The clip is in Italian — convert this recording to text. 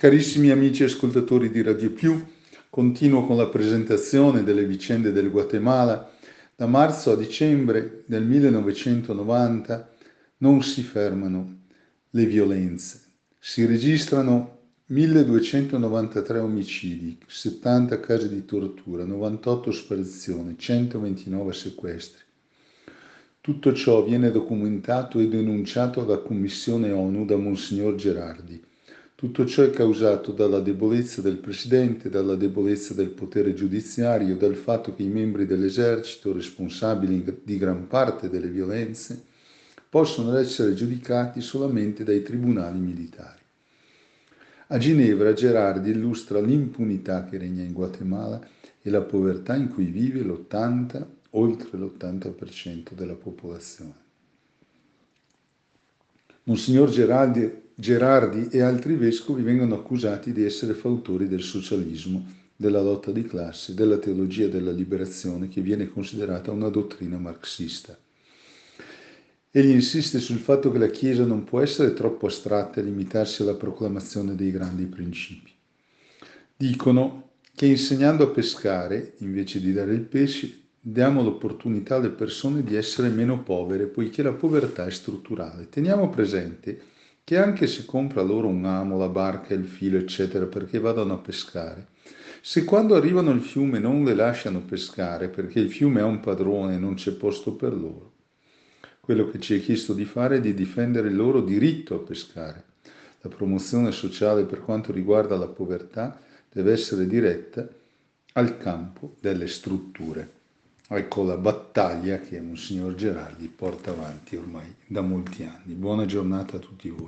Carissimi amici ascoltatori di Radio Più, continuo con la presentazione delle vicende del Guatemala. Da marzo a dicembre del 1990 non si fermano le violenze. Si registrano 1293 omicidi, 70 casi di tortura, 98 sparizioni, 129 sequestri. Tutto ciò viene documentato e denunciato alla Commissione ONU da Monsignor Gerardi. Tutto ciò è causato dalla debolezza del Presidente, dalla debolezza del potere giudiziario, dal fatto che i membri dell'esercito, responsabili di gran parte delle violenze, possono essere giudicati solamente dai tribunali militari. A Ginevra Gerardi illustra l'impunità che regna in Guatemala e la povertà in cui vive oltre l'80% della popolazione. Monsignor Gerardi e altri vescovi vengono accusati di essere fautori del socialismo, della lotta di classe, della teologia della liberazione, che viene considerata una dottrina marxista. Egli insiste sul fatto che la Chiesa non può essere troppo astratta e limitarsi alla proclamazione dei grandi principi. Dicono che insegnando a pescare, invece di dare il pesce, diamo l'opportunità alle persone di essere meno povere, poiché la povertà è strutturale. Teniamo presente che anche se compra loro un amo, la barca, il filo, eccetera, perché vadano a pescare, se quando arrivano al fiume non le lasciano pescare perché il fiume ha un padrone e non c'è posto per loro, quello che ci è chiesto di fare è di difendere il loro diritto a pescare. La promozione sociale per quanto riguarda la povertà deve essere diretta al campo delle strutture. Ecco la battaglia che Monsignor Gerardi porta avanti ormai da molti anni. Buona giornata a tutti voi.